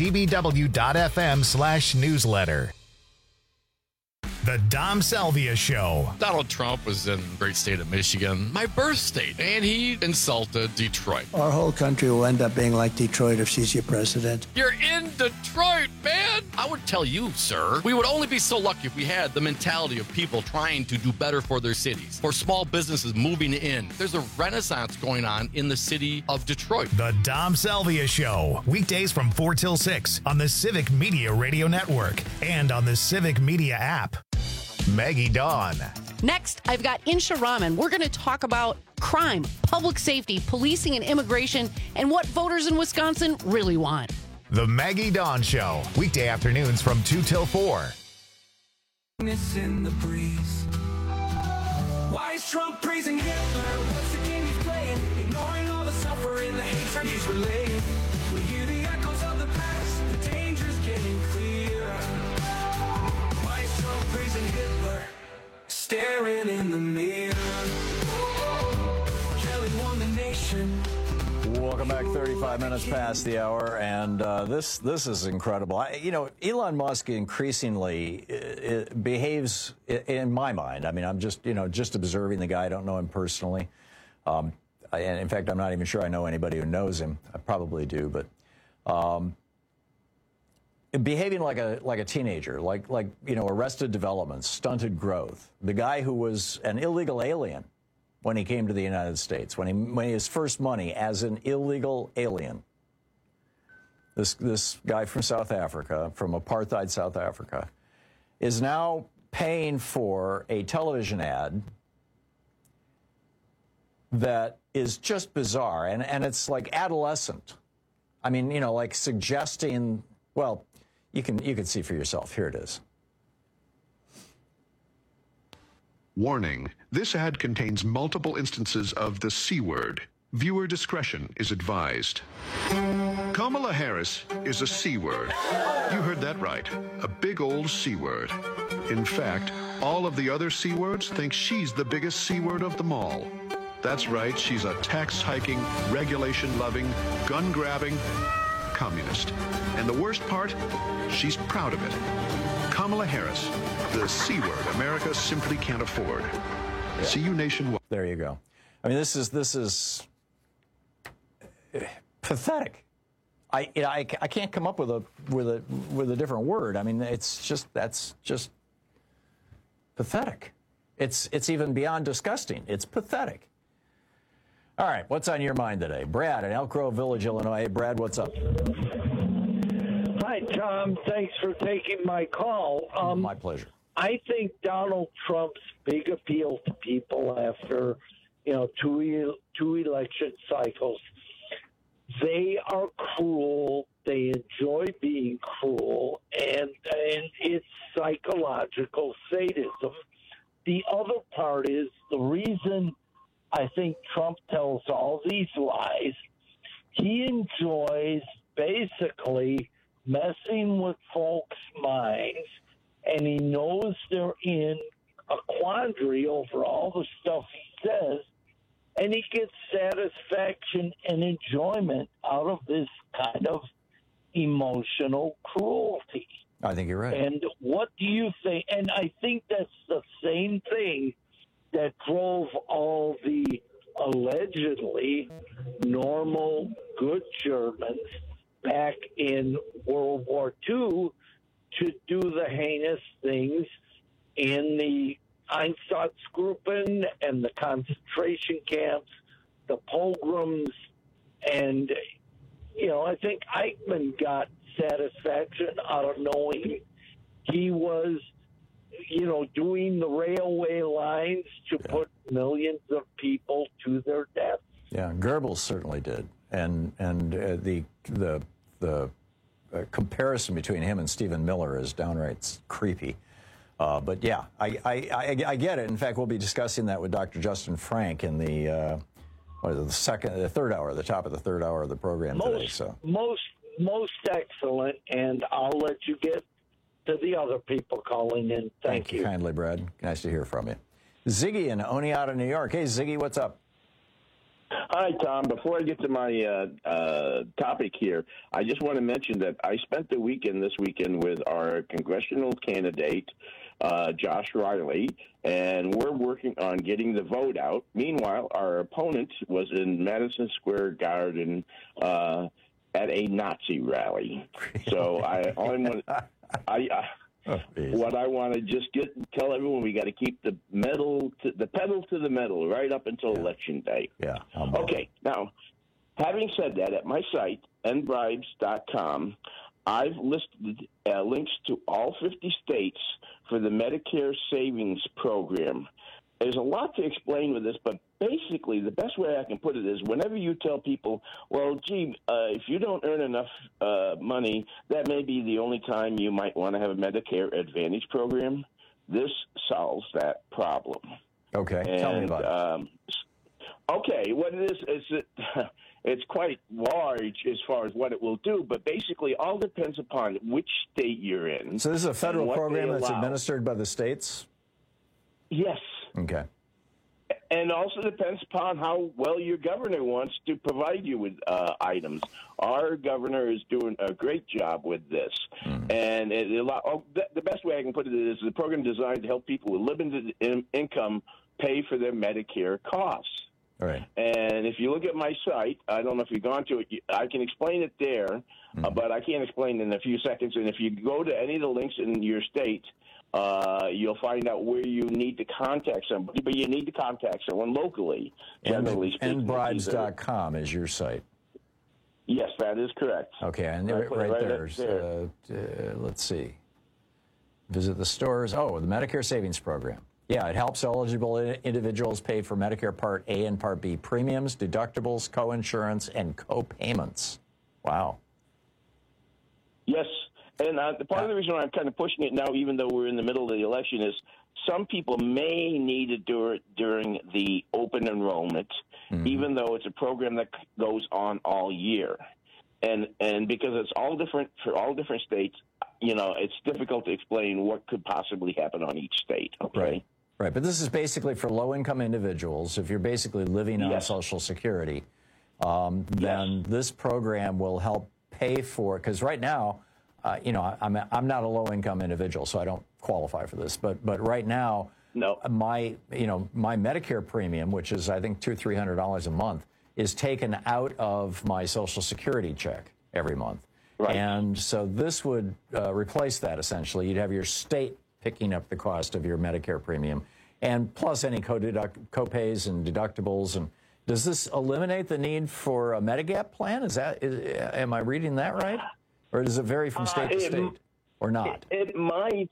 WGBW.FM/newsletter. The Dom Salvia Show. Donald Trump was in the great state of Michigan, my birth state, and he insulted Detroit. Our whole country will end up being like Detroit if she's your president. You're in Detroit, man! I would tell you, sir, we would only be so lucky if we had the mentality of people trying to do better for their cities, for small businesses moving in. There's a renaissance going on in the city of Detroit. The Dom Salvia Show. Weekdays from 4 till 6 on the Civic Media Radio Network and on the Civic Media app. Maggie Dawn. Next, I've got Insha Rahman. We're going to talk about crime, public safety, policing, and immigration, and what voters in Wisconsin really want. The Maggie Dawn Show. Weekday afternoons from 2 till 4. In the breeze. Why is Trump praising Hitler? What's the game he's playing? Ignoring all the suffering, the hatred he's relaying. We hear the echoes of the past. The danger's getting clearer. Why is Trump praising Hitler? Staring in the mirror. Kelly won the nation. Welcome back. 35 minutes past the hour, and this is incredible. Elon Musk increasingly behaves, in my mind. I mean, I'm just observing the guy. I don't know him personally, and in fact, I'm not even sure I know anybody who knows him. I probably do, but behaving like a teenager, like Arrested Development, stunted growth. The guy who was an illegal alien when he came to the United States, when he made his first money as an illegal alien. This guy from South Africa, from apartheid South Africa, is now paying for a television ad that is just bizarre, and it's like adolescent. I mean, like suggesting, well, you can see for yourself. Here it is. Warning, this ad contains multiple instances of the C word. Viewer discretion is advised. Kamala Harris is a C word. You heard that right, a big old C word. In fact, all of the other C words think she's the biggest C word of them all. That's right, she's a tax-hiking, regulation-loving, gun-grabbing communist. And the worst part, she's proud of it. Kamala Harris, the C word America simply can't afford. Yeah. See you nationwide. There you go. I mean, this is pathetic. I can't come up with a different word. I mean, that's just pathetic. It's even beyond disgusting. It's pathetic. All right, what's on your mind today? Brad in Elk Grove Village, Illinois. Brad, what's up? Hi, Tom. Thanks for taking my call. My pleasure. I think Donald Trump's big appeal to people after, two election cycles, they are cruel. They enjoy being cruel, and it's psychological sadism. The other part is the reason I think Trump tells all these lies. He enjoys basically messing with folks' minds, and he knows they're in a quandary over all the stuff he says, and he gets satisfaction and enjoyment out of this kind of emotional cruelty. I think you're right. And what do you think? And I think that's the same thing that drove all the allegedly normal, good Germans back in World War II to do the heinous things in the Einsatzgruppen and the concentration camps, the pogroms, and, I think Eichmann got satisfaction out of knowing he was, doing the railway lines to put millions of people to their deaths. Yeah, Goebbels certainly did, and the comparison between him and Stephen Miller is downright creepy. But yeah, I get it. In fact, we'll be discussing that with Dr. Justin Frank in the third hour, the top of the third hour of the program today. So most excellent, and I'll let you get to the other people calling in. Thank you kindly, Brad. Nice to hear from you. Ziggy in Oneonta, New York. Hey, Ziggy, what's up? Hi, Tom. Before I get to my topic here, I just want to mention that I spent the weekend this weekend with our congressional candidate, Josh Riley, and we're working on getting the vote out. Meanwhile, our opponent was in Madison Square Garden at a Nazi rally. So what I want to just tell everyone, we got to keep the pedal to the metal right up until Election Day. Yeah. Okay. Now, having said that, at my site, nbribes.com, I've listed links to all 50 states for the Medicare Savings Program. There's a lot to explain with this, but basically the best way I can put it is whenever you tell people, well, gee, if you don't earn enough money, that may be the only time you might want to have a Medicare Advantage program. This solves that problem. Okay, tell me about it. Okay, what it is it's quite large as far as what it will do, but basically all depends upon which state you're in. So this is a federal program that's administered by the states? Yes. Okay. And also depends upon how well your governor wants to provide you with items. Our governor is doing a great job with this. And the best way I can put it is the program designed to help people with limited income pay for their Medicare costs. Right. And if you look at my site, I don't know if you've gone to it, I can explain it there, but I can't explain it in a few seconds. And if you go to any of the links in your state, you'll find out where you need to contact somebody, but you need to contact someone locally, generally speaking. nbribes.com is your site. Yes, that is correct. Okay, and right there. Let's see. Visit the stores. Oh, the Medicare Savings Program. Yeah, it helps eligible individuals pay for Medicare Part A and Part B premiums, deductibles, co-insurance, and co-payments. Wow. Yes. And part of the reason why I'm kind of pushing it now, even though we're in the middle of the election, is some people may need to do it during the open enrollment, even though it's a program that goes on all year. And because it's all different for all different states, it's difficult to explain what could possibly happen on each state. Okay. Right. But this is basically for low-income individuals. If you're basically living on Social Security, then this program will help pay for it. Because right now, I'm not a low-income individual, so I don't qualify for this. But right now, my Medicare premium, which is I think $200-300 a month, is taken out of my Social Security check every month. Right. And so this would replace that essentially. You'd have your state picking up the cost of your Medicare premium, and plus any co-pays and deductibles. And does this eliminate the need for a Medigap plan? Am I reading that right? Or does it vary from state to state, or not? It might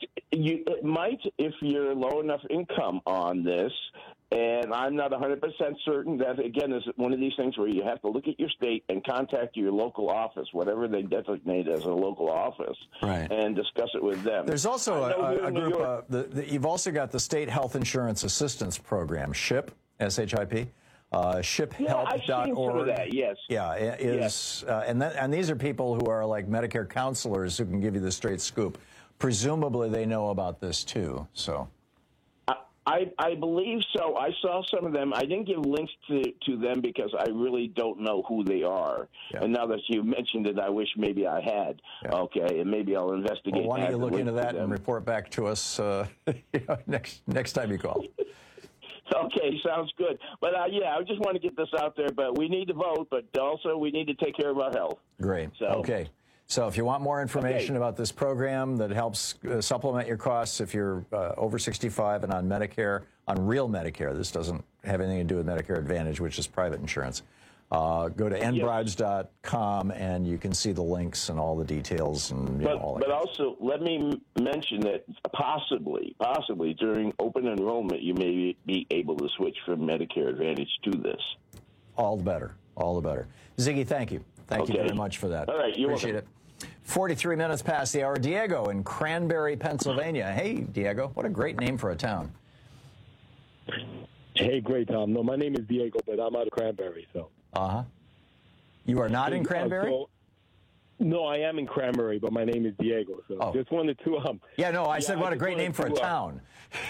if you're low enough income on this, and I'm not 100% certain. That, again, is one of these things where you have to look at your state and contact your local office, whatever they designate as a local office, and discuss it with them. There's also a group, you've also got the State Health Insurance Assistance Program, SHIP, S-H-I-P. ShipHelp.org. Yeah, I've seen some of that, yes. Yeah, and these are people who are like Medicare counselors who can give you the straight scoop. Presumably they know about this too, so. I believe so. I saw some of them. I didn't give links to them because I really don't know who they are. Yeah. And now that you mentioned it, I wish maybe I had. Yeah. Okay, and maybe I'll investigate. Well, why don't you look into that and report back to us next time you call. Okay, sounds good. But, I just want to get this out there. But we need to vote, but also we need to take care of our health. Great. So, okay. So if you want more information about this program that helps supplement your costs if you're over 65 and on Medicare, on real Medicare, this doesn't have anything to do with Medicare Advantage, which is private insurance, go to nbribes.com and you can see the links and all the details and all that. But also, let me mention that possibly during open enrollment, you may be able to switch from Medicare Advantage to this. All the better. All the better. Ziggy, thank you. Thank you very much for that. All right, you're Appreciate welcome. it. 43 minutes past the hour. Diego in Cranberry, Pennsylvania. Hey, Diego, what a great name for a town. Hey, great, Tom. No, my name is Diego, but I'm out of Cranberry, so. Uh-huh. You are not in Cranberry? No, I am in Cranberry, but my name is Diego, so just wanted to... yeah, no, I said what a great name for a town.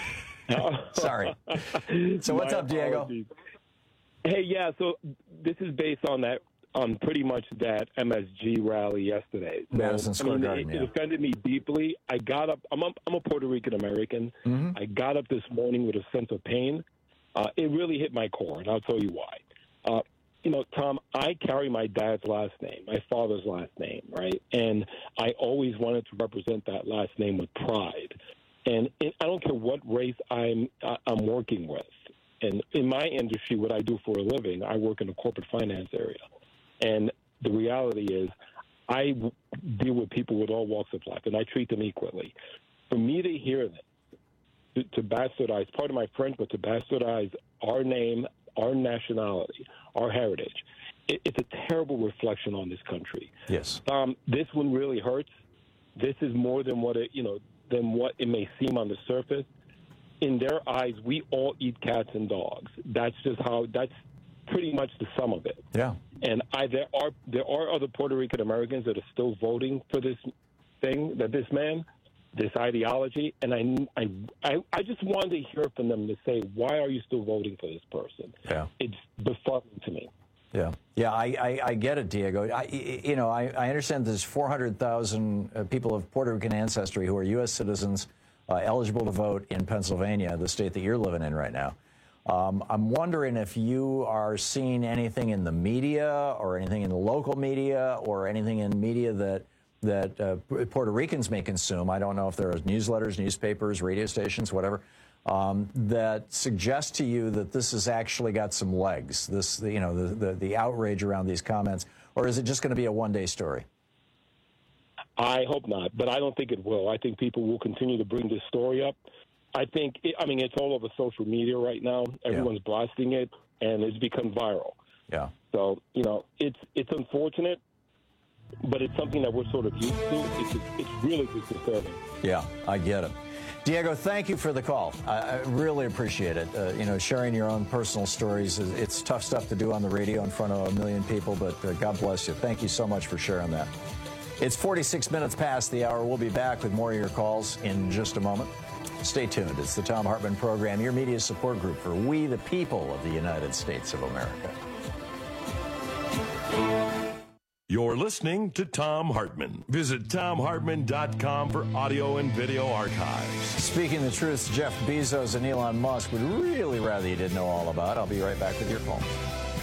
Sorry. So what's up, Diego? Hey, yeah, so this is based on pretty much that MSG rally yesterday. So, Madison Square Garden, it offended me deeply. I got up. I'm a Puerto Rican American. Mm-hmm. I got up this morning with a sense of pain. It really hit my core, and I'll tell you why. Tom, I carry my dad's last name, my father's last name, right? And I always wanted to represent that last name with pride. And I don't care what race I'm working with. And in my industry, what I do for a living, I work in the corporate finance area. And the reality is I deal with people with all walks of life, and I treat them equally. For me to hear this, to bastardize, pardon my French, but to bastardize our name, our nationality, our heritage, it's a terrible reflection on this country. Yes. This one really hurts. This is more than what it may seem on the surface. In their eyes, we all eat cats and dogs. That's pretty much the sum of it. Yeah. And there are other Puerto Rican Americans that are still voting for this thing, this ideology, and I just wanted to hear from them to say, why are you still voting for this person? Yeah. It's befuddling to me. Yeah. Yeah, I get it, Diego. I understand there's 400,000 people of Puerto Rican ancestry who are U.S. citizens eligible to vote in Pennsylvania, the state that you're living in right now. I'm wondering if you are seeing anything in the media or anything in the local media or anything in media that Puerto Ricans may consume. I don't know if there are newsletters, newspapers, radio stations, whatever, that suggest to you that this has actually got some legs, the outrage around these comments, or is it just going to be a one-day story? I hope not, but I don't think it will. I think people will continue to bring this story up. I think, it's all over social media right now. Everyone's blasting it, and it's become viral. Yeah. So, it's unfortunate, but it's something that we're sort of used to. It's really disturbing. Yeah, I get it. Diego, thank you for the call. I really appreciate it. Sharing your own personal stories, it's tough stuff to do on the radio in front of a million people, but God bless you. Thank you so much for sharing that. It's 46 minutes past the hour. We'll be back with more of your calls in just a moment. Stay tuned. It's the Thom Hartmann Program, your media support group for we the people of the United States of America. You're listening to Thom Hartmann. Visit ThomHartmann.com for audio and video archives. Speaking the truth, Jeff Bezos and Elon Musk would really rather you didn't know all about. I'll be right back with your phone.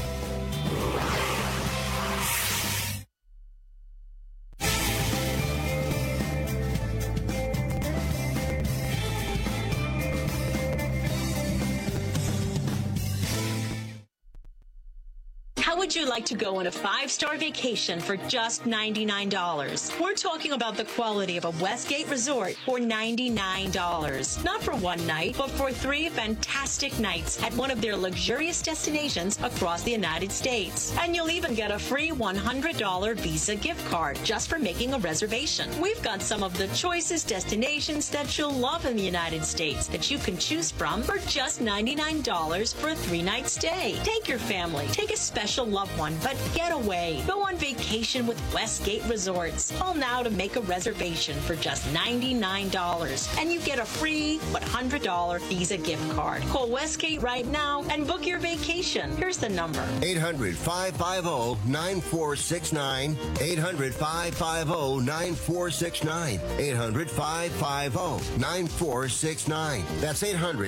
Would you like to go on a 5-star vacation for just $99? We're talking about the quality of a Westgate resort for $99. Not for one night, but for 3 fantastic nights at one of their luxurious destinations across the United States. And you'll even get a free $100 Visa gift card just for making a reservation. We've got some of the choicest destinations that you'll love in the United States that you can choose from for just $99 for a 3-night stay. Take your family. Take a special loved one, but get away. Go on vacation with Westgate Resorts. Call now to make a reservation for just $99, and you get a free $100 Visa gift card. Call Westgate right now and book your vacation. Here's the number. 800-550-9469. 800-550-9469. 800-550-9469. That's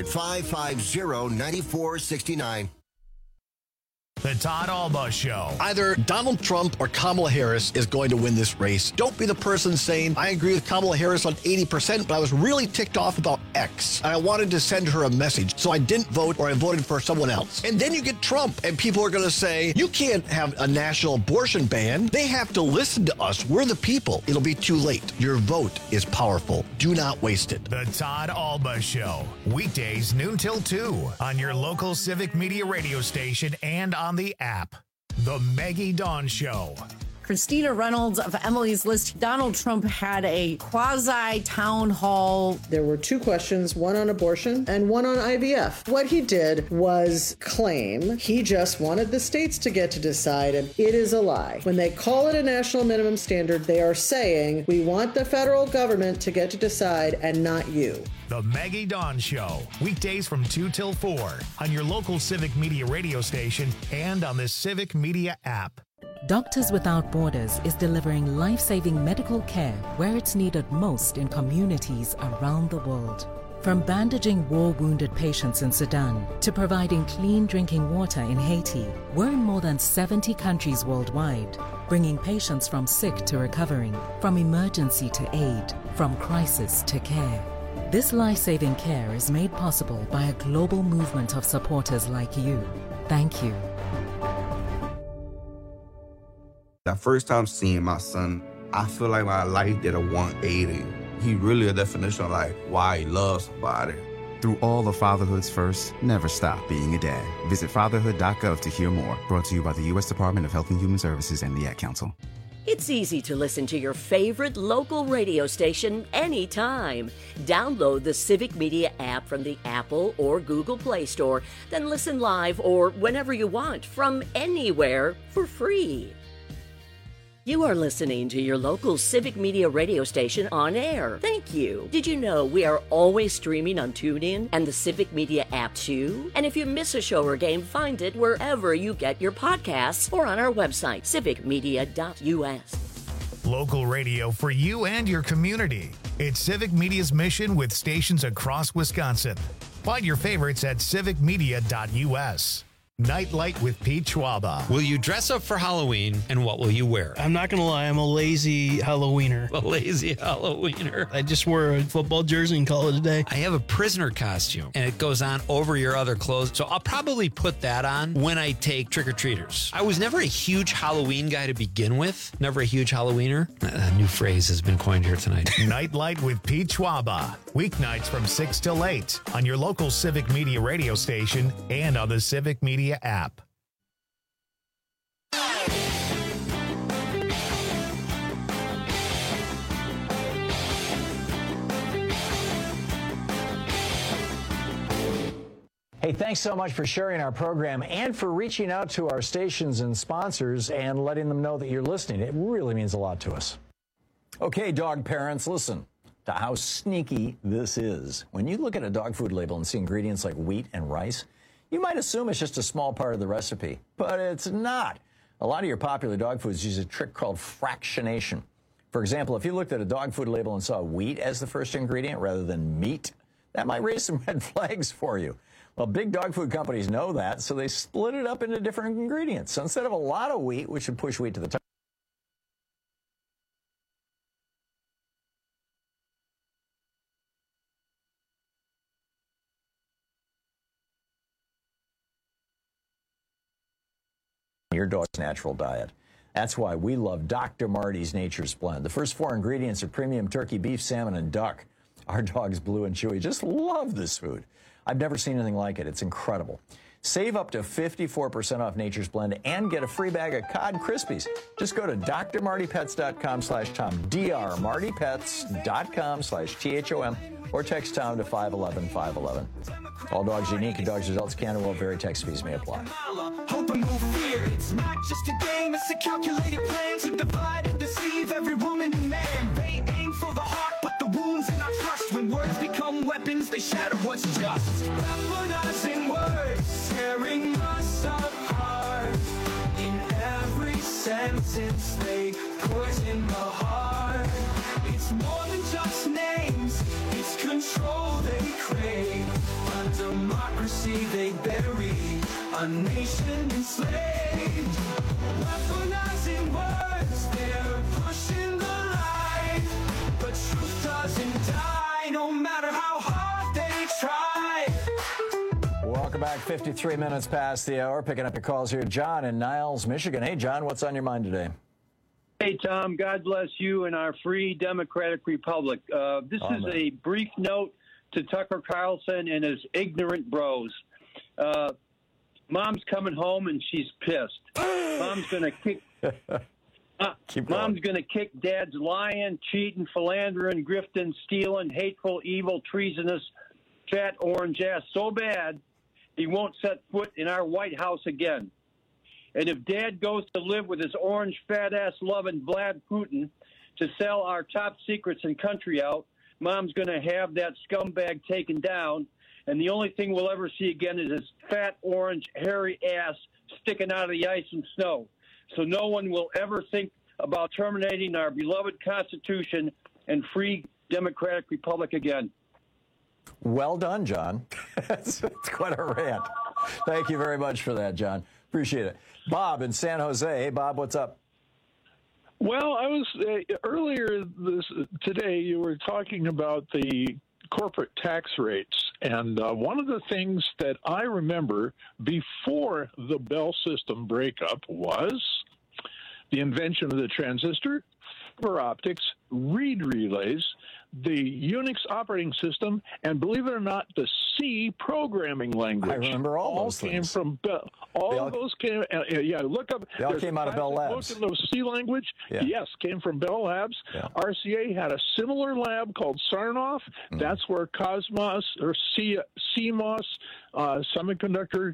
800-550-9469. The Todd Alba Show. Either Donald Trump or Kamala Harris is going to win this race. Don't be the person saying, I agree with Kamala Harris on 80%, but I was really ticked off about X. And I wanted to send her a message, so I didn't vote or I voted for someone else. And then you get Trump, and people are going to say, you can't have a national abortion ban. They have to listen to us. We're the people. It'll be too late. Your vote is powerful. Do not waste it. The Todd Alba Show. Weekdays noon till 2 on your local Civic Media radio station and on the app. The Maggie Dawn Show. Christina Reynolds of Emily's List. Donald Trump had a quasi-town hall. There were two questions, one on abortion and one on IVF. What he did was claim he just wanted the states to get to decide, and it is a lie. When they call it a national minimum standard, they are saying, we want the federal government to get to decide and not you. The Maggie Dawn Show, weekdays from 2 till 4 on your local Civic Media radio station and on the Civic Media app. Doctors Without Borders is delivering life-saving medical care where it's needed most in communities around the world. From bandaging war-wounded patients in Sudan to providing clean drinking water in Haiti, we're in more than 70 countries worldwide, bringing patients from sick to recovering, from emergency to aid, from crisis to care. This life-saving care is made possible by a global movement of supporters like you. Thank you. The first time seeing my son, I feel like my life did a 180. He really a definition of like why he loves somebody. Through all of fatherhood's first, never stop being a dad. Visit fatherhood.gov to hear more. Brought to you by the U.S. Department of Health and Human Services and the Ad Council. It's easy to listen to your favorite local radio station anytime. Download the Civic Media app from the Apple or Google Play Store, then listen live or whenever you want from anywhere for free. You are listening to your local Civic Media radio station on air. Thank you. Did you know we are always streaming on TuneIn and the Civic Media app too? And if you miss a show or game, find it wherever you get your podcasts or on our website, civicmedia.us. Local radio for you and your community. It's Civic Media's mission with stations across Wisconsin. Find your favorites at civicmedia.us. Nightlight with Pete Schwaba. Will you dress up for Halloween, and what will you wear? I'm not going to lie, I'm a lazy Halloweener. A lazy Halloweener. I just wore a football jersey and call it a day. I have a prisoner costume, and it goes on over your other clothes, so I'll probably put that on when I take trick-or-treaters. I was never a huge Halloween guy to begin with. Never a huge Halloweener. A new phrase has been coined here tonight. Nightlight with Pete Schwaba. Weeknights from 6 till 8 on your local Civic Media radio station and on the Civic Media app. Hey, thanks so much for sharing our program and for reaching out to our stations and sponsors and letting them know that you're listening. It really means a lot to us. Okay, dog parents, listen to how sneaky this is. When you look at a dog food label and see ingredients like wheat and rice, you might assume it's just a small part of the recipe, but it's not. A lot of your popular dog foods use a trick called fractionation. For example, if you looked at a dog food label and saw wheat as the first ingredient rather than meat, that might raise some red flags for you. Well, big dog food companies know that, so they split it up into different ingredients. So instead of a lot of wheat, which would push wheat to the top, your dog's natural diet. That's why we love Dr. Marty's Nature's Blend. The first 4 ingredients are premium turkey, beef, salmon, and duck. Our dogs, Blue and Chewy, just love this food. I've never seen anything like it. It's incredible. Save up to 54% off Nature's Blend and get a free bag of Cod Krispies. Just go to drmartypets.com/Tom, drmartypets.com/THOM, or text Tom to 511-511. All dogs unique and dogs results can and will vary. Text fees may apply. Hope and no fear. It's not just a game, it's a calculated plan to divide and deceive every woman and man. They aim for the heart, but the wounds in our trust. When words become weapons, they shatter what's just. Weaponizing words, tearing us apart. In every sentence, they poison the heart. It's more than just names, it's control they crave. A democracy they bury, a nation enslaved. Weaponizing words, they're pushing the line. But truth doesn't die, no matter how hard they try. Welcome back. 53 minutes past the hour. Picking up your calls here. John in Niles, Michigan. Hey, John, what's on your mind today? Hey, Tom, God bless you and our free democratic republic. This is a brief note to Tucker Carlson and his ignorant bros. Mom's coming home and she's pissed. Mom's going to kick Mom's going to kick Dad's lying, cheating, philandering, grifting, stealing, hateful, evil, treasonous, fat orange ass so bad he won't set foot in our White House again. And if Dad goes to live with his orange fat ass loving Vlad Putin to sell our top secrets and country out, Mom's going to have that scumbag taken down, and the only thing we'll ever see again is his fat orange hairy ass sticking out of the ice and snow. So no one will ever think about terminating our beloved Constitution and free democratic republic again. Well done, John. It's quite a rant. Thank you very much for that, John. Appreciate it. Bob in San Jose. Hey, Bob, what's up? Well, I was earlier today you were talking about the corporate tax rates, and one of the things that I remember before the Bell system breakup was the invention of the transistor, fiber optics, reed relays, the Unix operating system, and believe it or not, the C programming language. I remember all those came things. from Bell. All of those came. Look up. They all came out of Bell Labs. Book in the C language, yes, came from Bell Labs. Yeah. RCA had a similar lab called Sarnoff. That's where Cosmos or CMOS semiconductor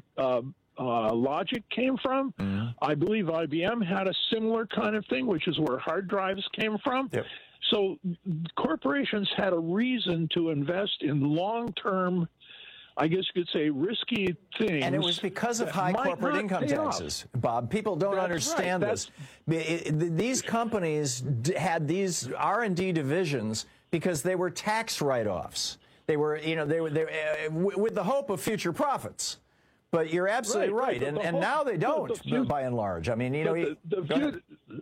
logic came from. I believe IBM had a similar kind of thing, which is where hard drives came from. Yep. So corporations had a reason to invest in long-term, I guess you could say, risky things. And it was because of high corporate income taxes, Bob. People don't understand this. These companies had these R&D divisions because they were tax write-offs. They were, they were with the hope of future profits. But you're absolutely right. And now they don't, by and large. I mean, the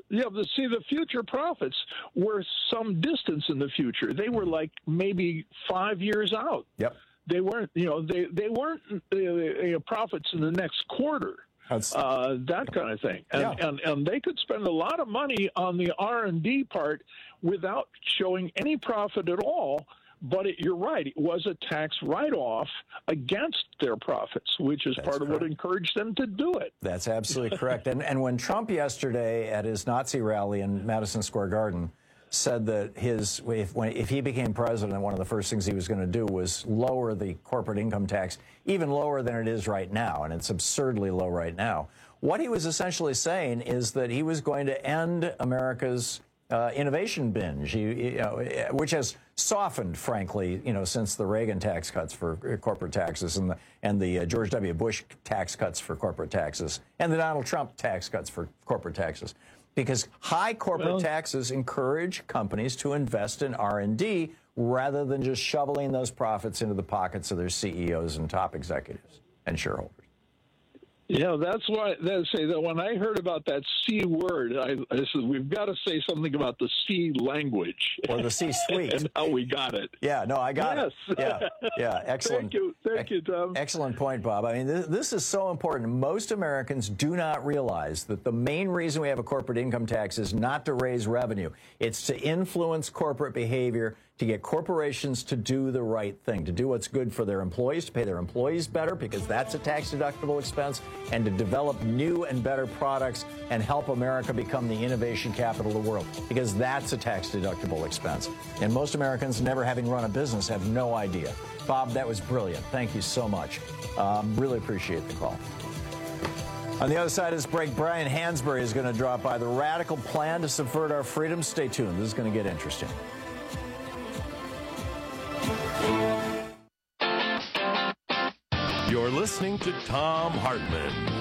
future profits were some distance in the future. They were like maybe 5 years out. Yep. They weren't, they weren't profits in the next quarter. That kind of thing. And they could spend a lot of money on the R&D part without showing any profit at all. But you're right. It was a tax write-off against their profits, which is part of what encouraged them to do it. That's absolutely correct. And when Trump yesterday at his Nazi rally in Madison Square Garden said that if he became president, one of the first things he was going to do was lower the corporate income tax, even lower than it is right now, and it's absurdly low right now. What he was essentially saying is that he was going to end America's innovation binge, which has softened, frankly, since the Reagan tax cuts for corporate taxes and the George W. Bush tax cuts for corporate taxes and the Donald Trump tax cuts for corporate taxes, because high corporate taxes encourage companies to invest in R&D rather than just shoveling those profits into the pockets of their CEOs and top executives and shareholders. Yeah, that's why they say that when I heard about that C word, I said, we've got to say something about the C language. Or the C suite. And how we got it. Yeah, no, I got it. Yeah, excellent. Thank you, Tom. Excellent point, Bob. I mean, this is so important. Most Americans do not realize that the main reason we have a corporate income tax is not to raise revenue. It's to influence corporate behavior, to get corporations to do the right thing, to do what's good for their employees, to pay their employees better because that's a tax-deductible expense, and to develop new and better products and help America become the innovation capital of the world because that's a tax-deductible expense. And most Americans, never having run a business, have no idea. Bob, that was brilliant. Thank you so much. Really appreciate the call. On the other side of this break, Brian Hansberry is going to drop by. The radical plan to subvert our freedoms. Stay tuned. This is going to get interesting. You're listening to Thom Hartmann.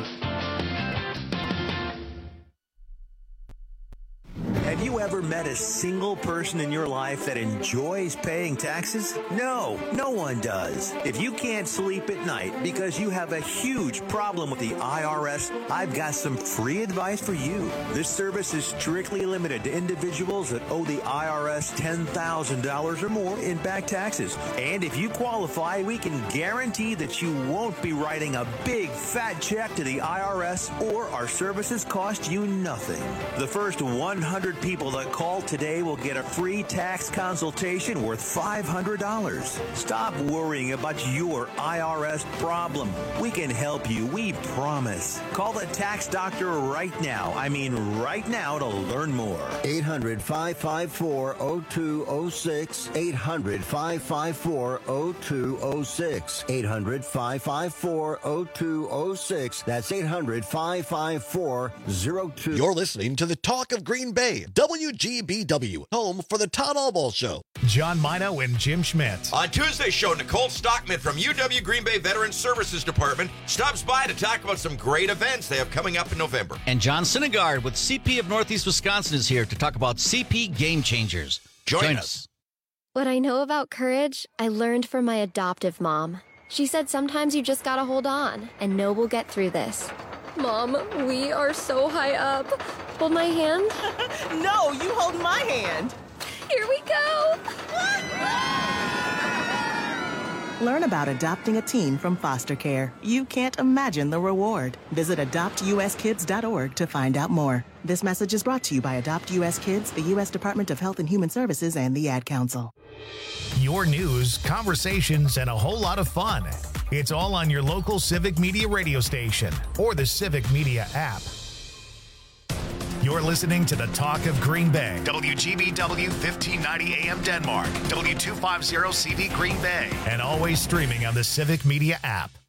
Have you ever met a single person in your life that enjoys paying taxes? No, no one does. If you can't sleep at night because you have a huge problem with the IRS, I've got some free advice for you. This service is strictly limited to individuals that owe the IRS $10,000 or more in back taxes. And if you qualify, we can guarantee that you won't be writing a big fat check to the IRS, or our services cost you nothing. The first 100 people that call today will get a free tax consultation worth $500. Stop worrying about your IRS problem. We can help you, we promise. Call the tax doctor right now. I mean right now to learn more. 800-554-0206. 800-554-0206. 800-554-0206. That's 800-554-0206. You're listening to the Talk of Green Bay, WGBW, home for the Todd Albaugh Show. John Mino and Jim Schmidt. On Tuesday's show, Nicole Stockman from UW Green Bay Veteran Services Department stops by to talk about some great events they have coming up in November. And John Syndergaard with CP of Northeast Wisconsin is here to talk about CP Game Changers. Join us. What I know about courage, I learned from my adoptive mom. She said sometimes you just gotta hold on and know we'll get through this. Mom, we are so high up. Hold my hand. No, you hold my hand. Here we go. Learn about adopting a teen from foster care. You can't imagine the reward. Visit adoptuskids.org to find out more. This message is brought to you by Adopt US Kids, the U.S. Department of Health and Human Services, and the Ad Council. Your news, conversations, and a whole lot of fun. It's all on your local Civic Media radio station or the Civic Media app. You're listening to the Talk of Green Bay, WGBW 1590 AM Denmark, W250 CD Green Bay, and always streaming on the Civic Media app.